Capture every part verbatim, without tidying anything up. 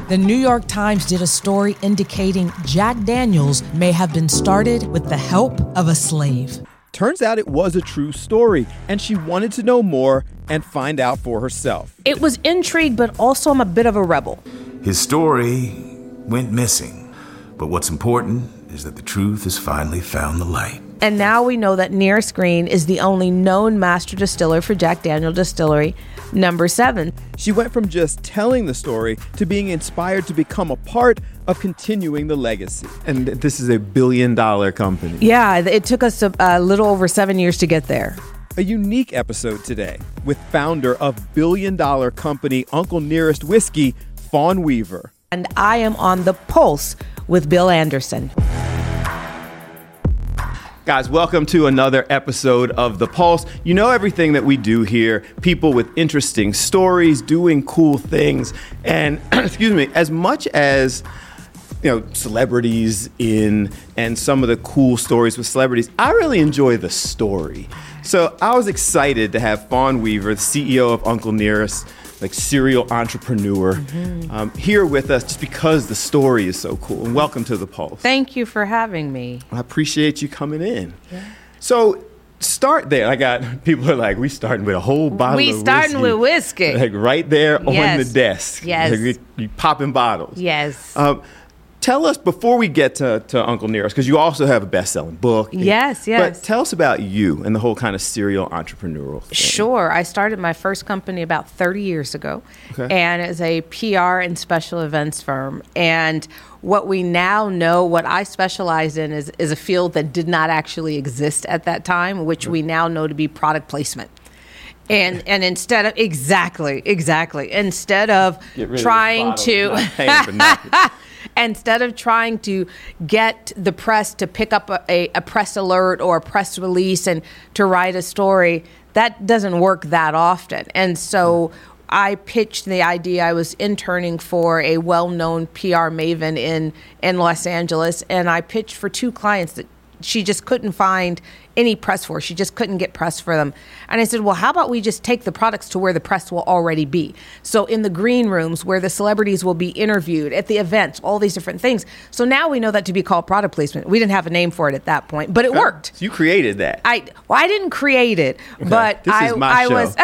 The New York Times did a story indicating Jack Daniels may have been started with the help of a slave. Turns out it was a true story, and she wanted to know more and find out for herself. It was intrigue, but also I'm a bit of a rebel. His story went missing, but what's important is that the truth has finally found the light. And now we know that Nearest Green is the only known master distiller for Jack Daniel Distillery, number seven. She went from just telling the story to being inspired to become a part of continuing the legacy. And this is a billion dollar company. Yeah, it took us a, a little over seven years to get there. A unique episode today with founder of billion dollar company Uncle Nearest Whiskey, Fawn Weaver. And I am on the pulse with Bill Anderson. Guys, welcome to another episode of The Pulse. You know everything that we do here, people with interesting stories, doing cool things. And, excuse me, as much as, you know, celebrities in and some of the cool stories with celebrities, I really enjoy the story. So I was excited to have Fawn Weaver, the C E O of Uncle Nearest, like serial entrepreneur, mm-hmm. um, here with us just because the story is so cool. And welcome to The Pulse. Thank you for having me. I appreciate you coming in. Yeah. So start there. I got people are like, we starting with a whole bottle we of whiskey. We starting with whiskey. Like right there yes. on the desk. Yes. Like, you, you popping bottles. Yes. Um, Tell us, before we get to, to Uncle Nearest, because you also have a best-selling book. Yes, yes. But tell us about you and the whole kind of serial entrepreneurial thing. Sure. I started my first company about thirty years ago, okay. and it's a P R and special events firm. And what we now know, what I specialize in is, is a field that did not actually exist at that time, which okay. we now know to be product placement. And and instead of, exactly, exactly, instead of trying of to... Instead of trying to get the press to pick up a, a, a press alert or a press release and to write a story, that doesn't work that often. And so I pitched the idea. I was interning for a well-known P R maven in, in Los Angeles, and I pitched for two clients that she just couldn't find any press for. She just couldn't get press for them. And I said, well, how about we just take the products to where the press will already be? So in the green rooms where the celebrities will be interviewed, at the events, all these different things. So now we know that to be called product placement. We didn't have a name for it at that point, but it okay. worked. So you created that. I well, I didn't create it, okay. but this I, is my I show. was...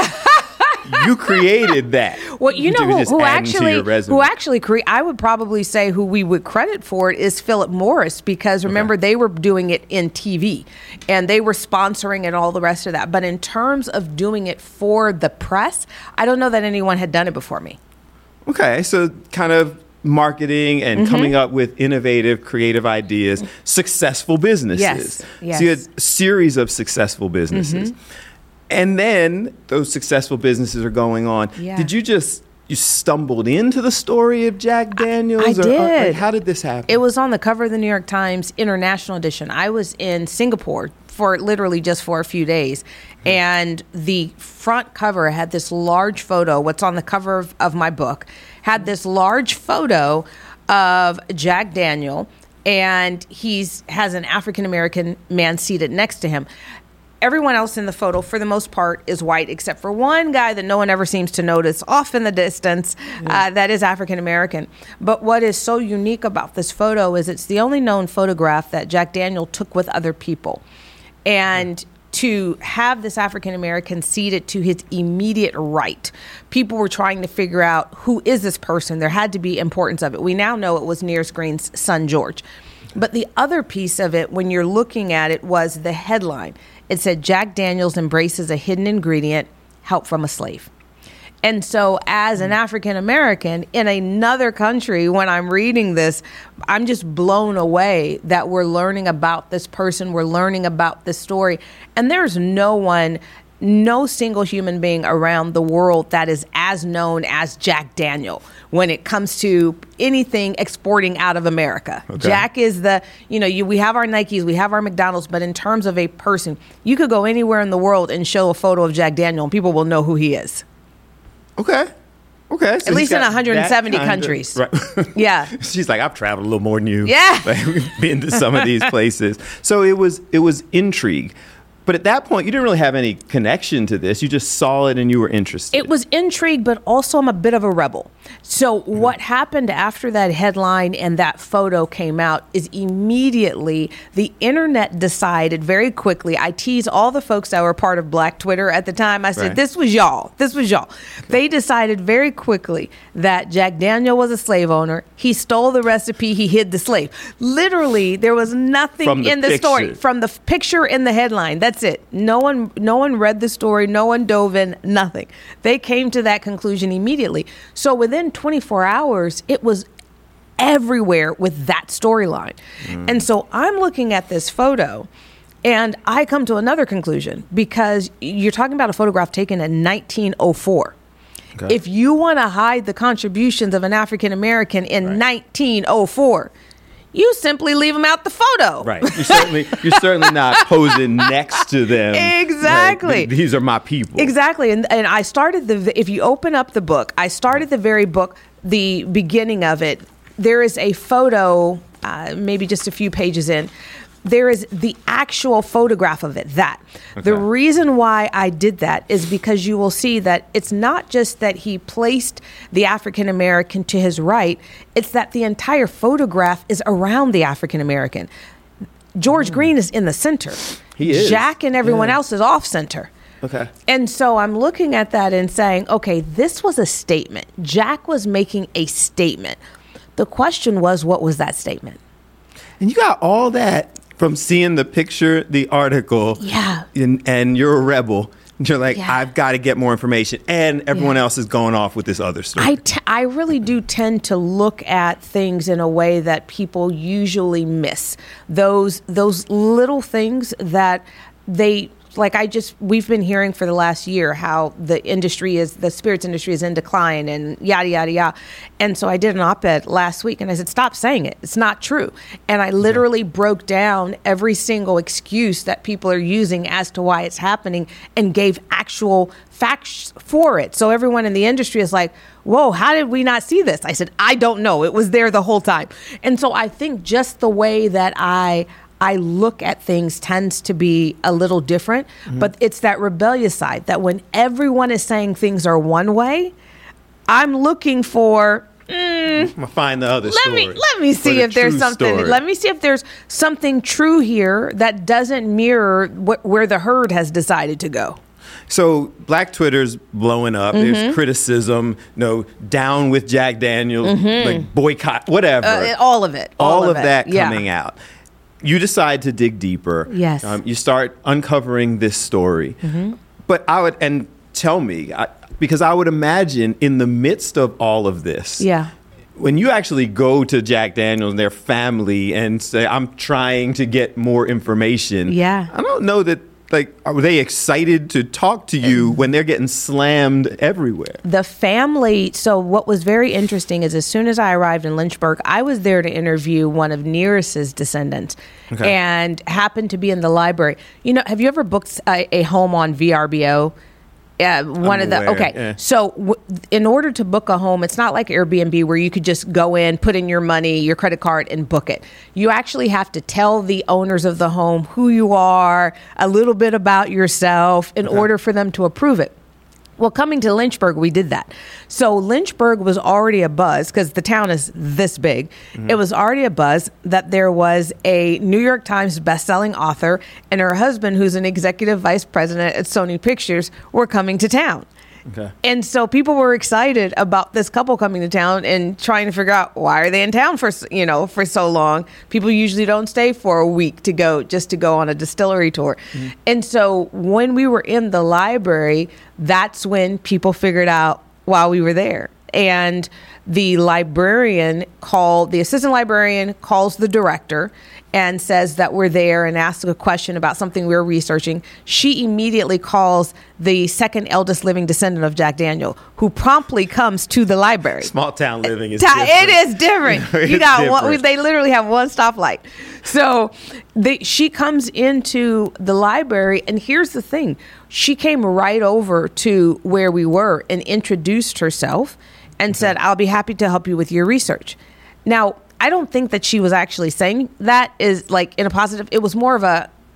You created that. Well, you know who, who actually, who actually cre- I would probably say who we would credit for it is Philip Morris, because remember okay. they were doing it in T V and they were sponsoring and all the rest of that. But in terms of doing it for the press, I don't know that anyone had done it before me. Okay, so kind of marketing and mm-hmm. coming up with innovative, creative ideas, successful businesses. Yes, yes. So you had a series of successful businesses. Mm-hmm. And then those successful businesses are going on. Yeah. Did you just, you stumbled into the story of Jack Daniels? I, I or, did. Or, like, how did this happen? It was on the cover of the New York Times International Edition. I was in Singapore for literally just for a few days. And the front cover had this large photo, what's on the cover of, of my book, had this large photo of Jack Daniel, and he's has an African-American man seated next to him. Everyone else in the photo, for the most part, is white, except for one guy that no one ever seems to notice off in the distance, yeah. uh, that is African-American. But what is so unique about this photo is it's the only known photograph that Jack Daniel took with other people. And yeah. to have this African-American seated to his immediate right, people were trying to figure out, who is this person? There had to be importance of it. We now know it was Nearest Green's son, George. But the other piece of it, when you're looking at it, was the headline. It said, Jack Daniels embraces a hidden ingredient, help from a slave. And so as an African American in another country, when I'm reading this, I'm just blown away that we're learning about this person. We're learning about this story. And there's no one, no single human being around the world that is as known as Jack Daniel when it comes to anything exporting out of America. Okay. Jack is the, you know, you, we have our Nikes, we have our McDonald's, but in terms of a person, you could go anywhere in the world and show a photo of Jack Daniel and people will know who he is. Okay. Okay. So At least in one hundred seventy countries. Of, right. Yeah. She's like, I've traveled a little more than you. Yeah. Like, we've been to some of these places. So it was, it was intrigue. But at that point, you didn't really have any connection to this. You just saw it and you were interested. It was intrigue, but also I'm a bit of a rebel. So mm-hmm. what happened after that headline and that photo came out is immediately the internet decided very quickly. I teased all the folks that were part of Black Twitter at the time. I said, right. this was y'all. This was y'all. They decided very quickly that Jack Daniel was a slave owner. He stole the recipe. He hid the slave. Literally, there was nothing the in the picture. story from the f- picture in the headline. That's it. No one, no one read the story. No one dove in. Nothing. They came to that conclusion immediately. So within twenty-four hours, it was everywhere with that storyline. Mm. And so I'm looking at this photo and I come to another conclusion because you're talking about a photograph taken in nineteen oh four. Okay. If you want to hide the contributions of an African American in right. nineteen oh four, you simply leave them out the photo. Right. You're certainly you're certainly not posing next to them. Exactly. Like, these are my people. Exactly. And and I started the if you open up the book, I started the very book, the beginning of it. There is a photo, uh, maybe just a few pages in. There is the actual photograph of it, that. Okay. The reason why I did that is because you will see that it's not just that he placed the African American to his right, it's that the entire photograph is around the African American. George mm. Green is in the center. He is. Jack and everyone yeah. else is off center. Okay. And so I'm looking at that and saying, okay, this was a statement. Jack was making a statement. The question was, what was that statement? And you got all that from seeing the picture, the article, yeah, and, and you're a rebel. You're like, yeah. I've got to get more information. And everyone yeah. else is going off with this other story. I, t- I really do tend to look at things in a way that people usually miss. Those those little things that they... Like I just, we've been hearing for the last year how the industry is, the spirits industry is in decline and yada, yada, yada. And so I did an op-ed last week and I said, stop saying it. It's not true. And I literally yeah. broke down every single excuse that people are using as to why it's happening and gave actual facts for it. So everyone in the industry is like, whoa, how did we not see this? I said, I don't know. It was there the whole time. And so I think just the way that I I look at things tends to be a little different, mm-hmm. but it's that rebellious side that when everyone is saying things are one way, I'm looking for, mm, I'm gonna find the other let story. Me, let me see the if there's something, story. let me see if there's something true here that doesn't mirror what, where the herd has decided to go. So Black Twitter's blowing up. Mm-hmm. There's criticism, no, down with Jack Daniels, mm-hmm. like boycott, whatever. Uh, all of it. All, all of, of that yeah. coming out. You decide to dig deeper. Yes. Um, you start uncovering this story. Mm-hmm. But I would, and tell me, I, because I would imagine in the midst of all of this, yeah. when you actually go to Jack Daniels and their family and say, I'm trying to get more information, yeah. I don't know that, like, are they excited to talk to you when they're getting slammed everywhere? The family, so what was very interesting is as soon as I arrived in Lynchburg, I was there to interview one of Nearest's descendants okay. and happened to be in the library. You know, have you ever booked a, a home on V R B O? Yeah, one I'm of the aware, okay. Yeah. So, w- in order to book a home, it's not like Airbnb where you could just go in, put in your money, your credit card, and book it. You actually have to tell the owners of the home who you are, a little bit about yourself, in okay. order for them to approve it. Well, coming to Lynchburg, we did that. So Lynchburg was already a buzz because the town is this big. Mm-hmm. It was already a buzz that there was a New York Times bestselling author and her husband, who's an executive vice president at Sony Pictures, were coming to town. Okay. And so people were excited about this couple coming to town and trying to figure out why are they in town for, you know, for so long. People usually don't stay for a week to go just to go on a distillery tour. Mm-hmm. And so when we were in the library, that's when people figured out while we were there. And the librarian called, the assistant librarian calls the director and says that we're there and asks a question about something we were researching. She immediately calls the second eldest living descendant of Jack Daniel, who promptly comes to the library. Small town living is Ta- different. It is different. You got different. one, they literally have one stoplight. So they, she comes into the library, and here's the thing. She came right over to where we were and introduced herself and okay. said, I'll be happy to help you with your research. Now, I don't think that she was actually saying that is like in a positive. It was more of a,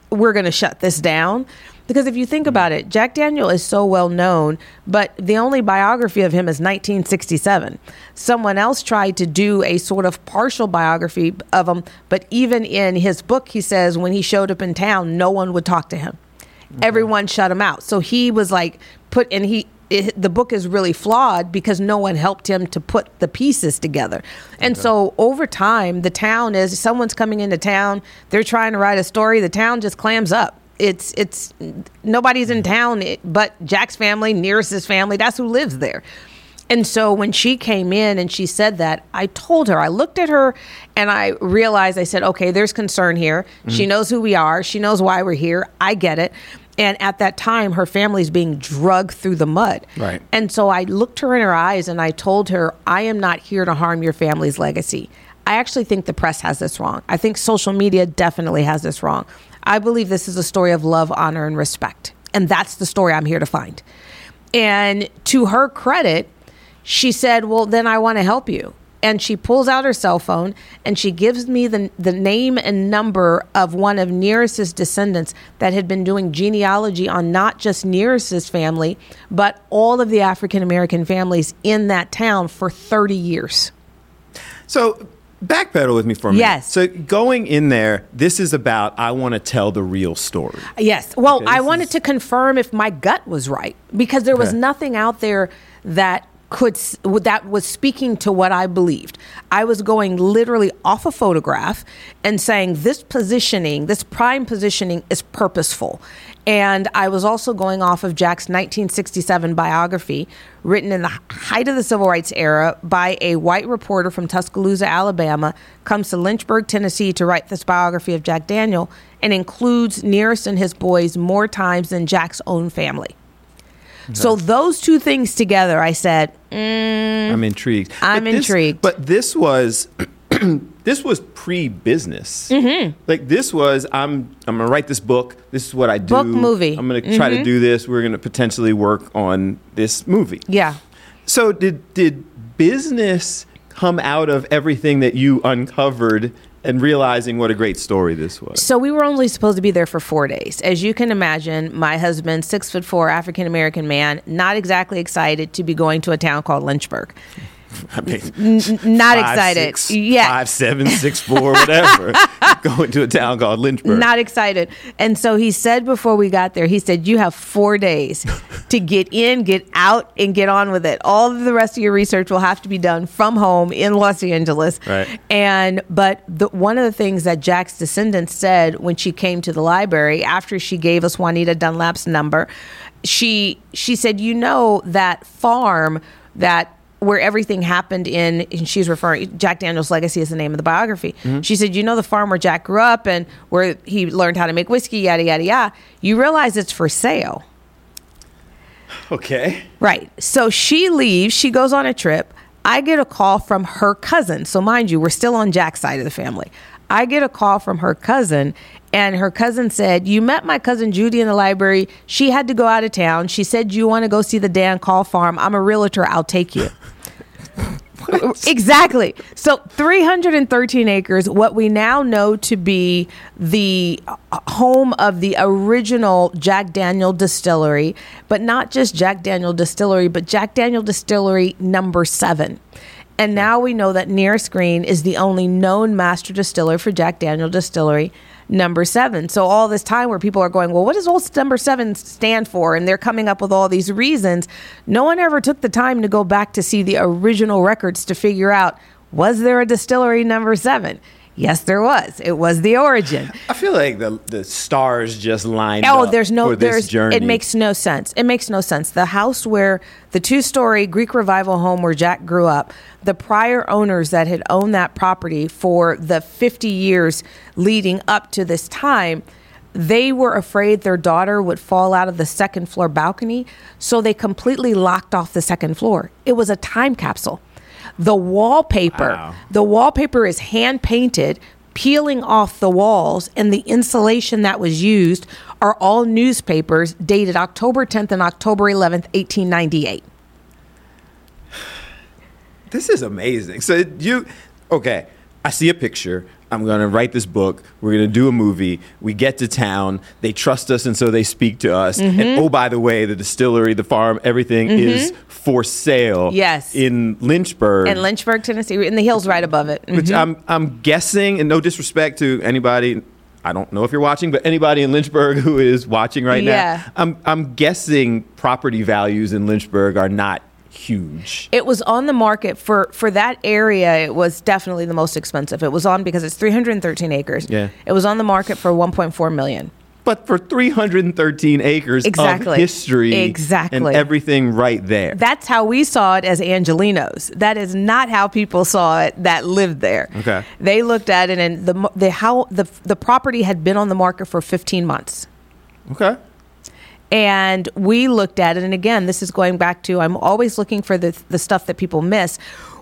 we're going to shut this down. Because if you think about it, Jack Daniel is so well known, but the only biography of him is nineteen sixty-seven. Someone else tried to do a sort of partial biography of him, but even in his book, he says when he showed up in town, no one would talk to him. Okay. Everyone shut him out. So he was like put, and he, it, the book is really flawed because no one helped him to put the pieces together. And okay. so over time, the town is, someone's coming into town, they're trying to write a story, the town just clams up. It's it's nobody's in town but Jack's family, Nearest's family. That's who lives there. And so when she came in and she said that, I told her, I looked at her and I realized, I said, okay, there's concern here. Mm-hmm. She knows who we are. She knows why we're here. I get it. And at that time, her family's being dragged through the mud. Right. And so I looked her in her eyes and I told her, I am not here to harm your family's legacy. I actually think the press has this wrong. I think social media definitely has this wrong. I believe this is a story of love, honor, and respect. And that's the story I'm here to find. And to her credit, she said, well, then I want to help you. And she pulls out her cell phone and she gives me the, the name and number of one of Nearest's descendants that had been doing genealogy on not just Nearest's family, but all of the African-American families in that town for thirty years. So backpedal with me for a minute. Yes. So going in there, this is about, I want to tell the real story. Yes. Well, Okay, I this wanted is- to confirm if my gut was right, because there was Okay. nothing out there that could s- that was speaking to what I believed. I was going literally off a photograph and saying this positioning, this prime positioning is purposeful. And I was also going off of Jack's nineteen sixty-seven biography, written in the height of the civil rights era by a white reporter from Tuscaloosa, Alabama, comes to Lynchburg, Tennessee to write this biography of Jack Daniel, and includes Nearest and his boys more times than Jack's own family. Okay. So those two things together, I said, mm, I'm intrigued. I'm But this- intrigued. But this was this was pre-business. Mm-hmm. Like this was, I'm I'm gonna write this book. This is what I do. Book, movie. I'm gonna try Mhm. to do this. We're gonna potentially work on this movie. yeah. So did did business come out of everything that you uncovered and realizing what a great story this was? So we were only supposed to be there for four days. As you can imagine, my husband, six foot four, African-American man, not exactly excited to be going to a town called Lynchburg. I mean, N- not five, excited. six, yeah. five, seven, six, four, whatever. Going to a town called Lynchburg. Not excited. And so he said before we got there, he said, you have four days to get in, get out, and get on with it. All of the rest of your research will have to be done from home in Los Angeles. Right. And but the, one of the things that Jack's descendants said when she came to the library after she gave us Juanita Dunlap's number, she she said, you know, that farm that where everything happened in, and she's referring, Jack Daniel's Legacy is the name of the biography. Mm-hmm. She said, you know, the farm where Jack grew up and where he learned how to make whiskey, yada, yada, yada. You realize it's for sale. Okay. Right. So she leaves, she goes on a trip. I get a call from her cousin. So mind you, we're still on Jack's side of the family. I get a call from her cousin, and her cousin said, you met my cousin Judy in the library. She had to go out of town. She said, you want to go see the Dan Call farm? I'm a realtor. I'll take you. Exactly. So three hundred thirteen acres, what we now know to be the home of the original Jack Daniel Distillery, but not just Jack Daniel Distillery, but Jack Daniel Distillery number seven. And now we know that Nearest Green is the only known master distiller for Jack Daniel Distillery number seven. So all this time where people are going, well, what does old number seven stand for? And they're coming up with all these reasons. No one ever took the time to go back to see the original records to figure out, was there a distillery number seven? Yes, there was. It was the origin. I feel like the the stars just lined up. Oh, there's no, for this there's, journey. it makes no sense. It makes no sense. The house where the two-story Greek Revival home where Jack grew up, the prior owners that had owned that property for the fifty years leading up to this time, they were afraid their daughter would fall out of the second floor balcony, so they completely locked off the second floor. It was a time capsule. The wallpaper, Wow. the wallpaper is hand painted, peeling off the walls, and the insulation that was used are all newspapers dated October tenth and October eleventh, eighteen ninety-eight. This is amazing. So you, okay, I see a picture. I'm going to write this book. We're going to do a movie. We get to town. They trust us, and so they speak to us. Mm-hmm. And oh, by the way, the distillery, the farm, everything mm-hmm. is for sale. Yes. In Lynchburg. In Lynchburg, Tennessee, in the hills right above it. Mm-hmm. Which I'm I'm guessing, and no disrespect to anybody, I don't know if you're watching, but anybody in Lynchburg who is watching right yeah. now, I'm I'm guessing property values in Lynchburg are not huge. It was on the market for, for that area. It was definitely the most expensive. It was on because it's three hundred thirteen acres. Yeah. It was on the market for one point four million. But for three hundred thirteen acres exactly. of history exactly. and everything right there. That's how we saw it as Angelenos. That is not how people saw it that lived there. Okay. They looked at it and the the how the the property had been on the market for fifteen months. Okay. And we looked at it, and again, this is going back to, I'm always looking for the the stuff that people miss.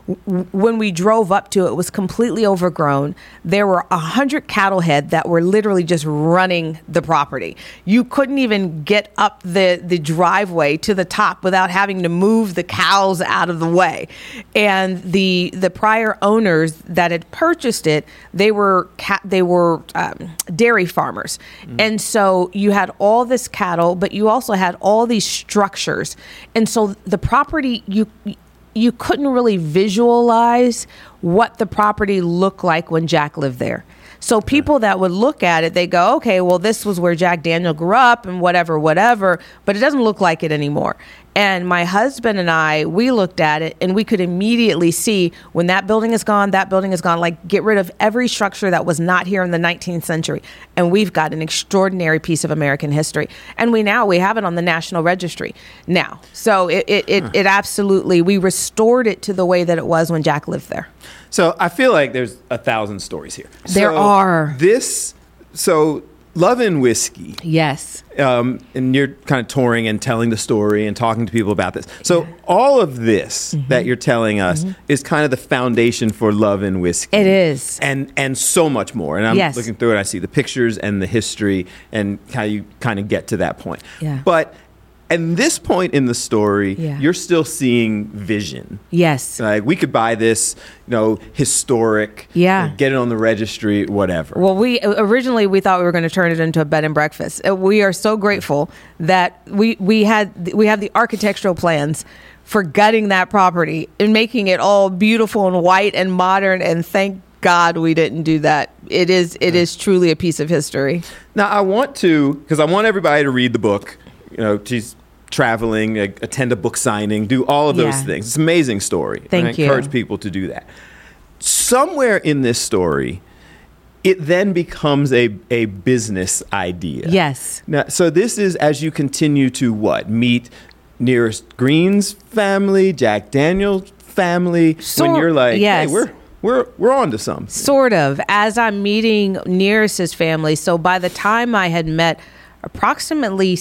When we drove up to it, it was completely overgrown. There were a hundred cattle head that were literally just running the property. You couldn't even get up the, the driveway to the top without having to move the cows out of the way. And the the prior owners that had purchased it, they were cat, they were um, dairy farmers, mm. and so you had all this cattle, but you also had all these structures, and so the property you. you couldn't really visualize what the property looked like when Jack lived there. So people that would look at it, they go, okay, well, this was where Jack Daniel grew up and whatever, whatever, but it doesn't look like it anymore. And my husband and I, we looked at it and we could immediately see when that building is gone, that building is gone, like get rid of every structure that was not here in the nineteenth century. And we've got an extraordinary piece of American history. And we now, we have it on the National Registry now. So it, it, it, it absolutely, we restored it to the way that it was when Jack lived there. So I feel like there's a thousand stories here. There so are. This, so Love and Whiskey. Yes. Um, and you're kind of touring and telling the story and talking to people about this. So yeah. all of this mm-hmm. that you're telling us mm-hmm. is kind of the foundation for Love and Whiskey. It is. And and so much more. And I'm yes. looking through it. I see the pictures and the history and how you kind of get to that point. Yeah. But at this point in the story, yeah. you're still seeing vision. Yes. Like we could buy this, you know, historic, yeah. you know, get it on the registry, whatever. Well, we originally we thought we were going to turn it into a bed and breakfast. We are so grateful that we we had we have the architectural plans for gutting that property and making it all beautiful and white and modern. And thank God we didn't do that. It is it is truly a piece of history. Now I want to, because I want everybody to read the book. You know, she's traveling, uh, attend a book signing, do all of those yeah. things. It's an amazing story. Thank I you. encourage people to do that. Somewhere in this story, it then becomes a, a business idea. Yes. Now, so this is as you continue to what? Meet Nearest Green's family, Jack Daniel's family, So- when you're like, yes. hey, we're we're we're on to something. Sort of. As I'm meeting Nearest's family, so by the time I had met approximately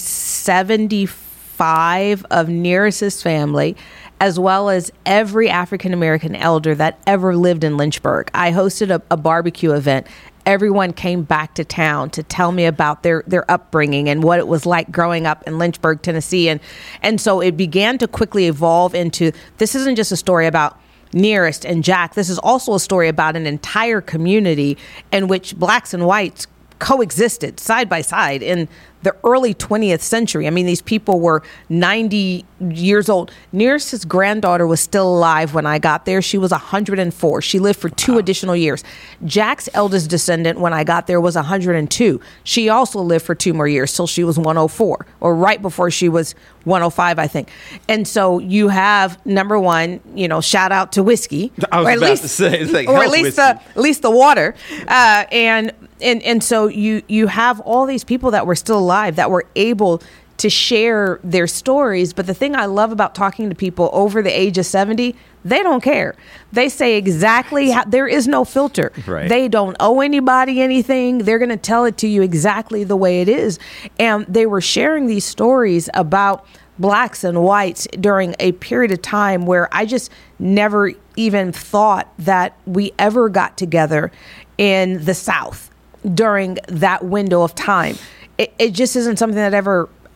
seventy-five of Nearest's family, as well as every African-American elder that ever lived in Lynchburg. I hosted a, a barbecue event. Everyone came back to town to tell me about their, their upbringing and what it was like growing up in Lynchburg, Tennessee. And, and so it began to quickly evolve into, this isn't just a story about Nearest and Jack. This is also a story about an entire community in which blacks and whites coexisted side by side in the early twentieth century. I mean, these people were ninety years old. Nearest's granddaughter was still alive when I got there. She was one hundred four. She lived for two wow. additional years. Jack's eldest descendant when I got there was one hundred two. She also lived for two more years till she was one hundred four, or right before she was one hundred five, I think. And so you have, number one, you know, shout out to whiskey. I was or at about least, to say, it's like or health at least whiskey. the at least the water, uh, and and and so you you have all these people that were still alive that were able to share their stories. But the thing I love about talking to people over the age of seventy, they don't care. They say exactly how, there is no filter. Right. They don't owe anybody anything. They're going to tell it to you exactly the way it is. And they were sharing these stories about blacks and whites during a period of time where I just never even thought that we ever got together in the South during that window of time. It, it just isn't something that ever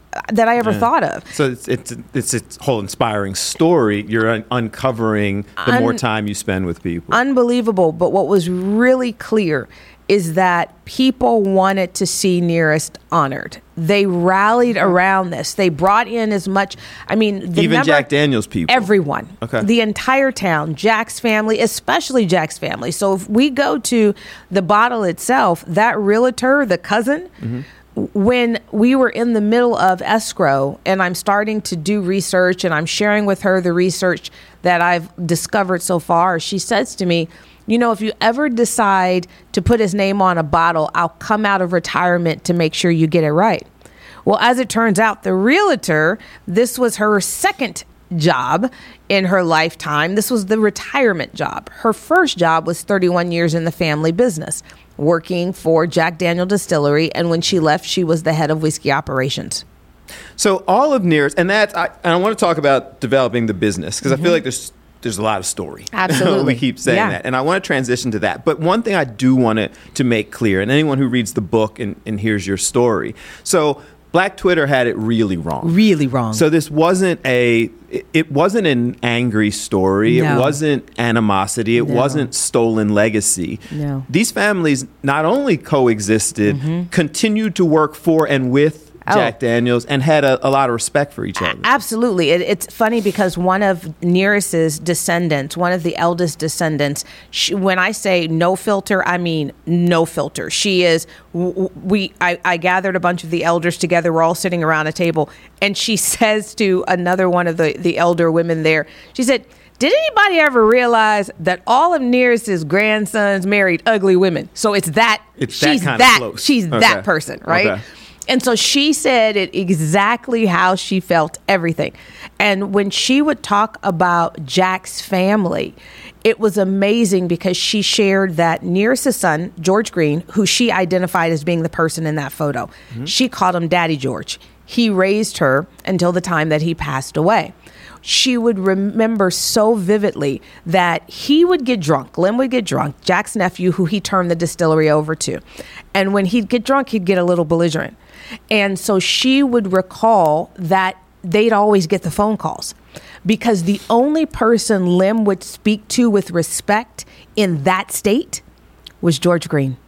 that I ever Yeah. thought of. So it's it's it's its whole inspiring story. You're un- uncovering the Un- more time you spend with people. Unbelievable. But what was really clear is that people wanted to see Nearest honored. They rallied around this. They brought in as much, I mean, the Even number- Jack Daniels people. Everyone. Okay. The entire town, Jack's family, especially Jack's family. So if we go to the bottle itself, that realtor, the cousin, Mm-hmm. when we were in the middle of escrow and I'm starting to do research and I'm sharing with her the research that I've discovered so far, she says to me, you know, if you ever decide to put his name on a bottle, I'll come out of retirement to make sure you get it right. Well, as it turns out, the realtor, this was her second job in her lifetime. This was the retirement job. Her first job was thirty-one years in the family business, working for Jack Daniel Distillery. And when she left, she was the head of whiskey operations. So all of Nearest, and that's, I, and I want to talk about developing the business because I feel like there's there's a lot of story. Absolutely. We keep saying Yeah. that. And I want to transition to that. But one thing I do want to, to make clear, and anyone who reads the book and, and hears your story. So Black Twitter had it really wrong. Really wrong. So this wasn't a, it, it wasn't an angry story. No. It wasn't animosity. It No. wasn't stolen legacy. No. These families not only coexisted, continued to work for and with Oh. Jack Daniels and had a, a lot of respect for each other. Absolutely. It, it's funny because one of Nearest's descendants, one of the eldest descendants, she, when I say no filter, I mean no filter. She is, w- we. I, I gathered a bunch of the elders together. We're all sitting around a table. And she says to another one of the, the elder women there, she said, did anybody ever realize that all of Nearest's grandsons married ugly women? So it's that, It's that she's kind of that, close. she's Okay. that person, right? Okay. And so she said it exactly how she felt everything. And when she would talk about Jack's family, it was amazing because she shared that Nearest's son, George Green, who she identified as being the person in that photo, mm-hmm. she called him Daddy George. He raised her until the time that he passed away. She would remember so vividly that he would get drunk. Lim would get drunk, Jack's nephew, who he turned the distillery over to. And when he'd get drunk, he'd get a little belligerent. And so she would recall that they'd always get the phone calls because the only person Lim would speak to with respect in that state was George Green.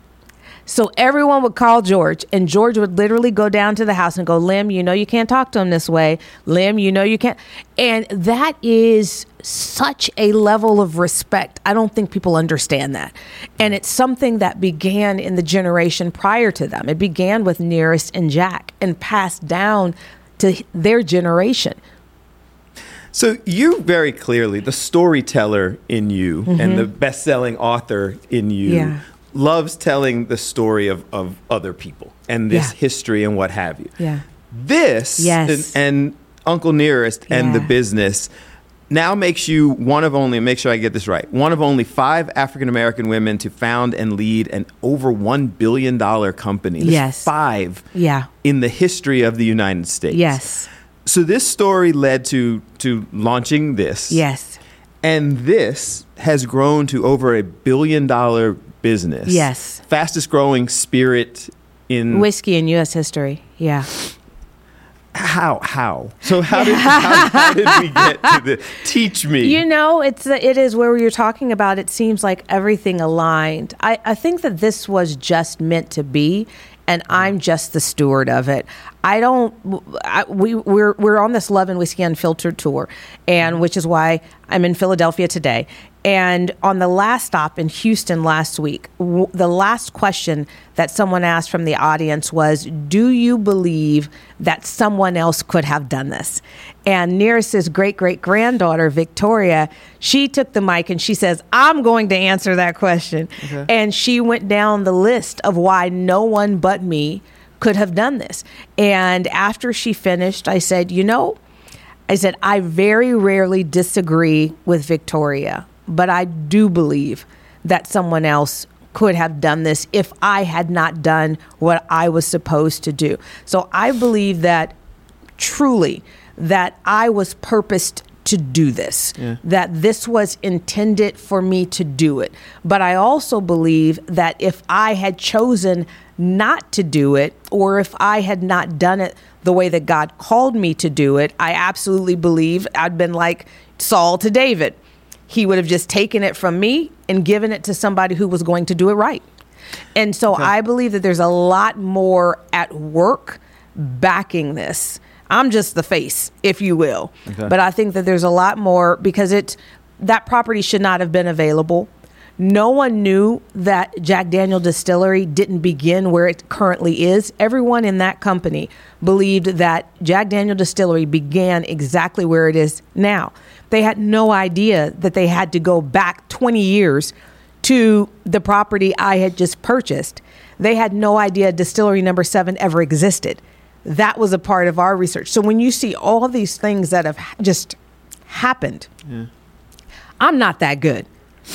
So everyone would call George, and George would literally go down to the house and go, Lim, you know you can't talk to him this way. Lim, you know you can't. And that is such a level of respect. I don't think people understand that. And it's something that began in the generation prior to them. It began with Nearest and Jack and passed down to their generation. So you very clearly, the storyteller in you mm-hmm. and the best-selling author in you, yeah. loves telling the story of, of other people and this yeah. history and what have you. Yeah. This yes. and, and Uncle Nearest and yeah. the business now makes you one of only, make sure I get this right, one of only five African-American women to found and lead an over one billion dollars company. There's yes. five yeah. in the history of the United States. Yes. So this story led to to launching this. Yes. And this has grown to over a billion dollar business. Yes. Fastest growing spirit in whiskey in U S history. Yeah. How? How? So how did, how, how did we get to the, teach me. You know, it's it is where you're talking about, it seems like everything aligned. I, I think that this was just meant to be, and I'm just the steward of it. I don't, I, we, we're, we're on this Love and Whiskey Unfiltered tour, and which is why I'm in Philadelphia today. And on the last stop in Houston last week, w- the last question that someone asked from the audience was, do you believe that someone else could have done this? And Nearest's great-great-granddaughter, Victoria, she took the mic and she says, I'm going to answer that question. Okay. And she went down the list of why no one but me could have done this. And after she finished, I said, you know, I said, I very rarely disagree with Victoria, but I do believe that someone else could have done this if I had not done what I was supposed to do. So I believe that truly that I was purposed to do this, yeah. that this was intended for me to do it. But I also believe that if I had chosen not to do it, or if I had not done it the way that God called me to do it, I absolutely believe I'd been like Saul to David. He would have just taken it from me and given it to somebody who was going to do it right. And so okay. I believe that there's a lot more at work backing this. I'm just the face, if you will. Okay. But I think that there's a lot more, because it that property should not have been available. No one knew that Jack Daniel Distillery didn't begin where it currently is. Everyone in that company believed that Jack Daniel Distillery began exactly where it is now. They had no idea that they had to go back twenty years to the property I had just purchased. They had no idea distillery number seven ever existed. That was a part of our research. So when you see all these things that have just happened, yeah. I'm not that good.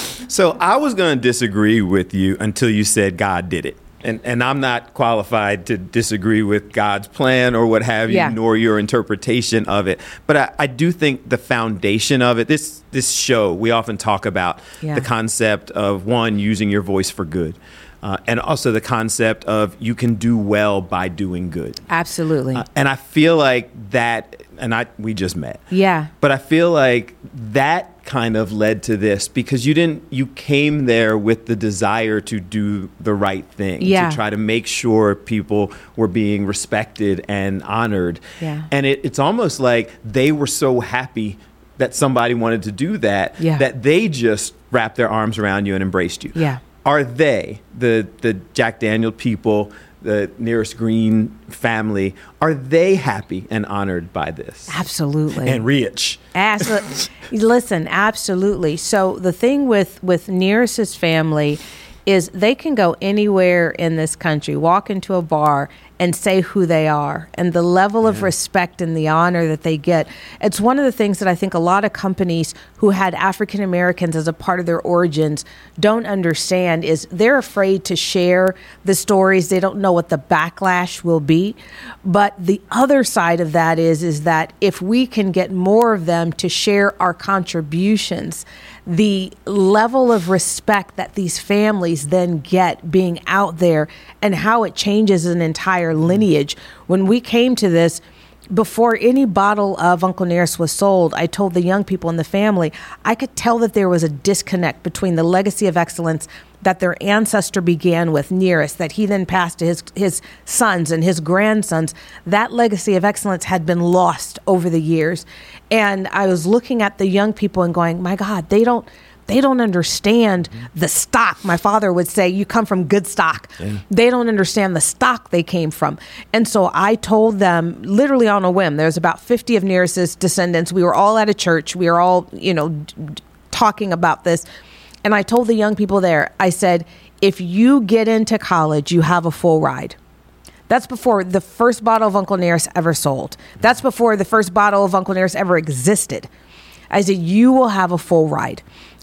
So I was going to disagree with you until you said God did it. And and I'm not qualified to disagree with God's plan or what have you, yeah. nor your interpretation of it. But I, I do think the foundation of it, this this show, we often talk about yeah. the concept of, one, using your voice for good. Uh, and also the concept of you can do well by doing good. Absolutely. Uh, and I feel like that, and I we just met. Yeah. But I feel like that kind of led to this, because you didn't, you came there with the desire to do the right thing, yeah. to try to make sure people were being respected and honored. Yeah. And it, it's almost like they were so happy that somebody wanted to do that, yeah. that they just wrapped their arms around you and embraced you. Yeah. Are they, the the Jack Daniel people, the Nearest Green family, are they happy and honored by this? Absolutely. And rich. Absolutely. Listen, absolutely. So the thing with, with Nearest's family is they can go anywhere in this country, walk into a bar and say who they are, and the level yeah. of respect and the honor that they get. It's one of the things that I think a lot of companies who had African Americans as a part of their origins don't understand is they're afraid to share the stories. They don't know what the backlash will be. But the other side of that is, is that if we can get more of them to share our contributions, the level of respect that these families then get being out there and how it changes an entire lineage. When we came to this, before any bottle of Uncle Nearest was sold, I told the young people in the family, I could tell that there was a disconnect between the legacy of excellence that their ancestor began with, Nearest, that he then passed to his his sons and his grandsons. That legacy of excellence had been lost over the years. And I was looking at the young people and going, my God, they don't They don't understand the stock. My father would say, you come from good stock. Yeah. They don't understand the stock they came from. And so I told them literally on a whim, there's about fifty of Nearest's descendants. We were all at a church. We were all, you know, d- d- talking about this. And I told the young people there, I said, if you get into college, you have a full ride. That's before the first bottle of Uncle Nearest ever sold. That's before the first bottle of Uncle Nearest ever existed. I said, you will have a full ride.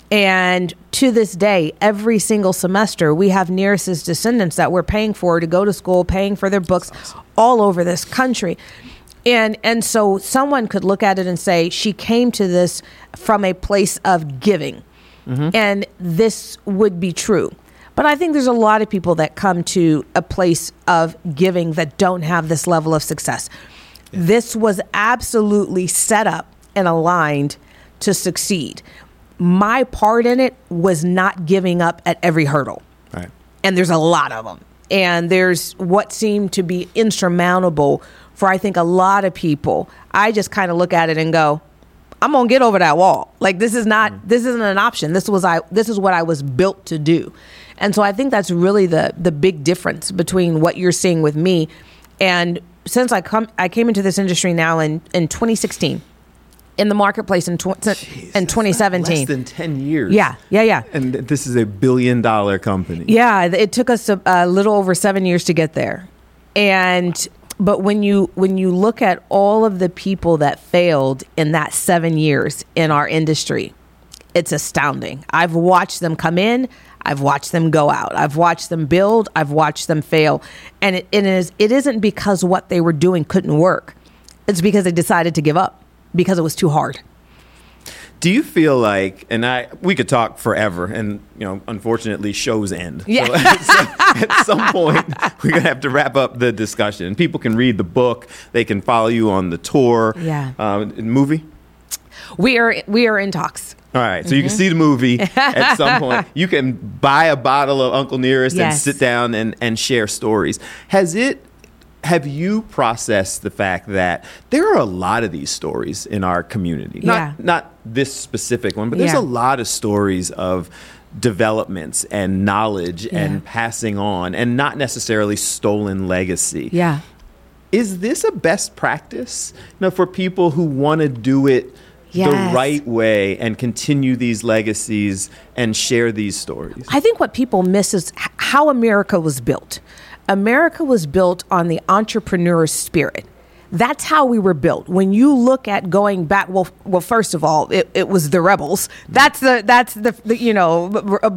And to this day, every single semester, we have Nearest's descendants that we're paying for to go to school, paying for their books awesome. all over this country. And and so someone could look at it and say, she came to this from a place of giving. Mm-hmm. And this would be true. But I think there's a lot of people that come to a place of giving that don't have this level of success. Yeah. This was absolutely set up and aligned to succeed. My part in it was not giving up at every hurdle. Right. And there's a lot of them. And there's what seemed to be insurmountable for, I think, a lot of people. I just kind of look at it and go, I'm going to get over that wall. Like, this is not, mm-hmm. this isn't an option. This was, I, this is what I was built to do. And so I think that's really the, the big difference between what you're seeing with me. And since I come, I came into this industry now in, in twenty sixteen. In the marketplace in, tw- Jeez, in twenty seventeen. Less than ten years. Yeah, yeah, yeah. And this is a billion dollar company. Yeah, it took us a, a little over seven years to get there. And but when you when you look at all of the people that failed in that seven years in our industry, it's astounding. I've watched them come in. I've watched them go out. I've watched them build. I've watched them fail. And it, it is it isn't because what they were doing couldn't work. It's because they decided to give up. Because it was too hard. Do you feel like, and I, we could talk forever, and you know, unfortunately, shows end. Yeah. So at, some, at some point, we're gonna have to wrap up the discussion. People can read the book, they can follow you on the tour. Yeah. Um, movie. We are we are in talks. All right, so mm-hmm. you can see the movie at some point. You can buy a bottle of Uncle Nearest yes. and sit down and, and share stories. Has it? Have you processed the fact that there are a lot of these stories in our community? Not, yeah. not this specific one, but there's yeah. a lot of stories of developments and knowledge yeah. and passing on and not necessarily stolen legacy. Yeah. Is this a best practice, you know, for people who want to do it yes. the right way and continue these legacies and share these stories? I think what people miss is how America was built. America was built on the entrepreneur spirit. That's how we were built. When you look at going back, well, well, first of all, it, it was the rebels. That's the that's the, the you know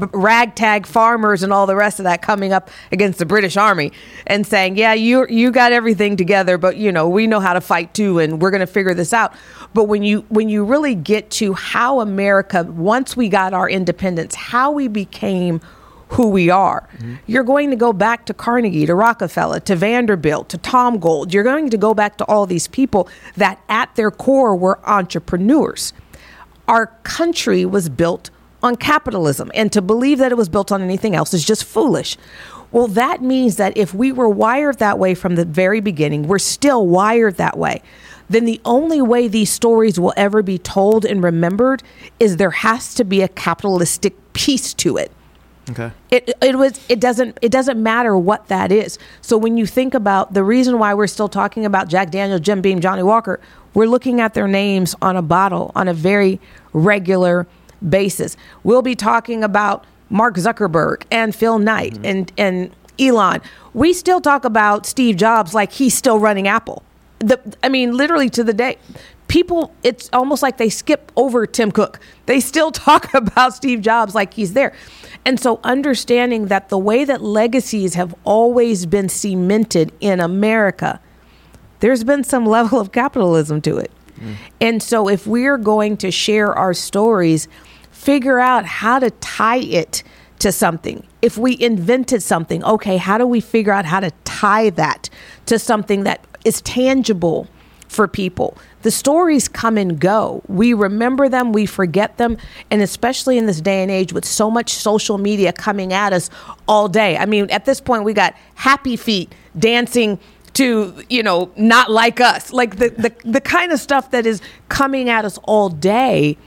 ragtag farmers and all the rest of that coming up against the British Army and saying, yeah, you you got everything together, but you know we know how to fight too, and we're going to figure this out. But when you when you really get to how America, once we got our independence, how we became who we are. Mm-hmm. You're going to go back to Carnegie, to Rockefeller, to Vanderbilt, to Tom Gold. You're going to go back to all these people that at their core were entrepreneurs. Our country was built on capitalism, and to believe that it was built on anything else is just foolish. Well, that means that if we were wired that way from the very beginning, we're still wired that way, then the only way these stories will ever be told and remembered is there has to be a capitalistic piece to it. Okay. It it was it doesn't it doesn't matter what that is. So when you think about the reason why we're still talking about Jack Daniel's, Jim Beam, Johnnie Walker, we're looking at their names on a bottle on a very regular basis. We'll be talking about Mark Zuckerberg and Phil Knight mm-hmm. and and Elon. We still talk about Steve Jobs like he's still running Apple. The I mean, literally to the day. People, it's almost like they skip over Tim Cook. They still talk about Steve Jobs like he's there. And so understanding that the way that legacies have always been cemented in America, there's been some level of capitalism to it. Mm. And so if we're going to share our stories, figure out how to tie it to something. If we invented something, okay, how do we figure out how to tie that to something that is tangible for people? The stories come and go. We remember them, we forget them, and especially in this day and age with so much social media coming at us all day. I mean, at this point, we got Happy Feet dancing to, you know, Not Like Us. Like the, the, the kind of stuff that is coming at us all day.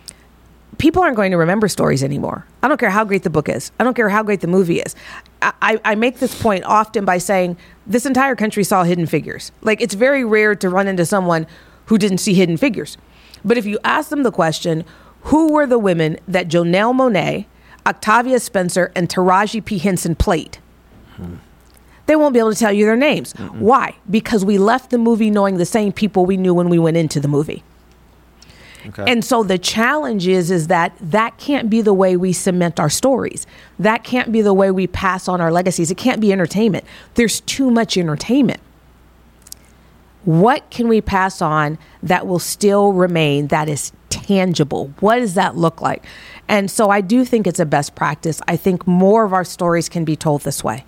People aren't going to remember stories anymore. I don't care how great the book is. I don't care how great the movie is. I, I make this point often by saying this entire country saw Hidden Figures. Like, it's very rare to run into someone who didn't see Hidden Figures. But if you ask them the question, who were the women that Janelle Monáe, Octavia Spencer, and Taraji P. Henson played? Hmm. They won't be able to tell you their names. Mm-mm. Why? Because we left the movie knowing the same people we knew when we went into the movie. Okay. And so the challenge is, is that that can't be the way we cement our stories. That can't be the way we pass on our legacies. It can't be entertainment. There's too much entertainment. What can we pass on that will still remain, that is tangible? What does that look like? And so I do think it's a best practice. I think more of our stories can be told this way.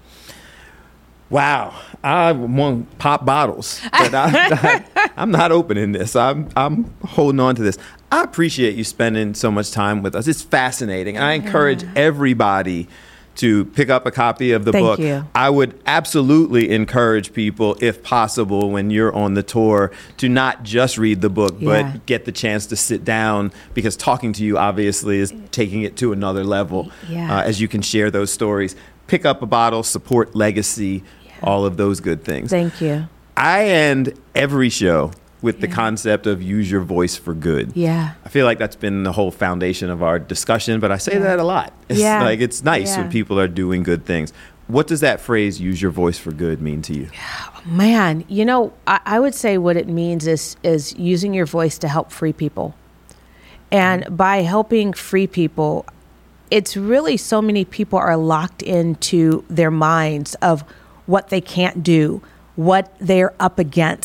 Wow, I want to pop bottles, but I, I, I'm not opening this. I'm I'm holding on to this. I appreciate you spending so much time with us. It's fascinating. I encourage everybody to pick up a copy of the Thank book. You. I would absolutely encourage people, if possible, when you're on the tour, to not just read the book, yeah. but get the chance to sit down, because talking to you obviously is taking it to another level yeah. uh, as you can share those stories. Pick up a bottle, support legacy, yeah. all of those good things. Thank you. I end every show with yeah. the concept of use your voice for good. Yeah. I feel like that's been the whole foundation of our discussion, but I say yeah. that a lot. It's yeah. like, it's nice yeah. when people are doing good things. What does that phrase, use your voice for good, mean to you? Man, you know, I, I would say what it means is, is using your voice to help free people. And by helping free people, it's really so many people are locked into their minds of what they can't do, what they're up against,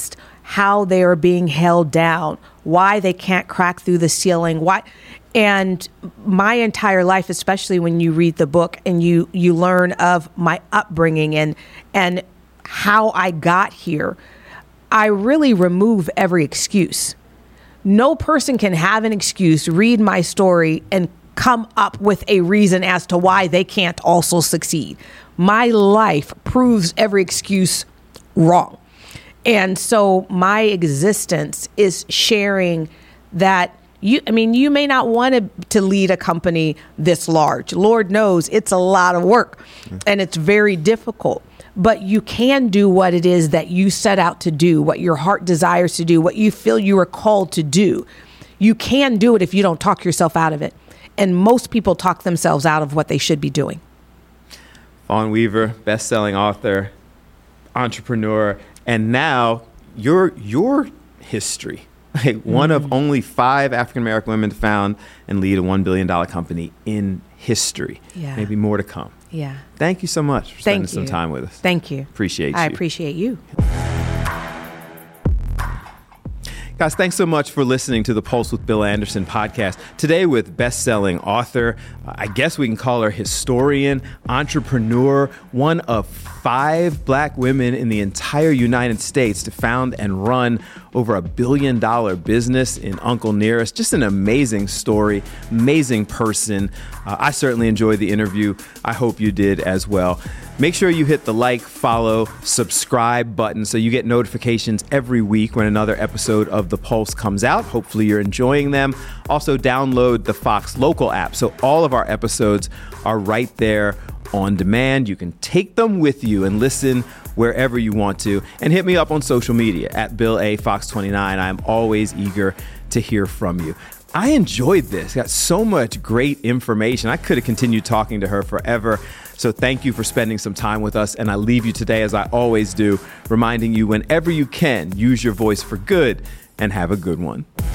how they are being held down, why they can't crack through the ceiling, why. And my entire life, especially when you read the book and you you learn of my upbringing and and how I got here, I really remove every excuse. No person can have an excuse, read my story, and come up with a reason as to why they can't also succeed. My life proves every excuse wrong. And so my existence is sharing that you, I mean, you may not want to, to lead a company this large. Lord knows it's a lot of work and it's very difficult, but you can do what it is that you set out to do, what your heart desires to do, what you feel you are called to do. You can do it if you don't talk yourself out of it. And most people talk themselves out of what they should be doing. Fawn Weaver, best-selling author, entrepreneur, and now your your history. Like one mm-hmm. of only five African-American women to found and lead a one billion dollars company in history. Yeah. Maybe more to come. Yeah. Thank you so much for spending some time with us. Thank you. Appreciate you. I appreciate you. Guys, thanks so much for listening to the Pulse with Bill Anderson podcast. Today with best-selling author, I guess we can call her historian, entrepreneur, one of five black women in the entire United States to found and run over a billion dollar business in Uncle Nearest. Just an amazing story, amazing person. Uh, I certainly enjoyed the interview. I hope you did as well. Make sure you hit the like, follow, subscribe button so you get notifications every week when another episode of The Pulse comes out. Hopefully you're enjoying them. Also download the Fox Local app so all of our episodes are right there on demand. You can take them with you and listen wherever you want to. And hit me up on social media at Bill A Fox twenty-nine. I'm always eager to hear from you. I enjoyed this. Got so much great information. I could have continued talking to her forever. So thank you for spending some time with us. And I leave you today, as I always do, reminding you whenever you can, use your voice for good and have a good one.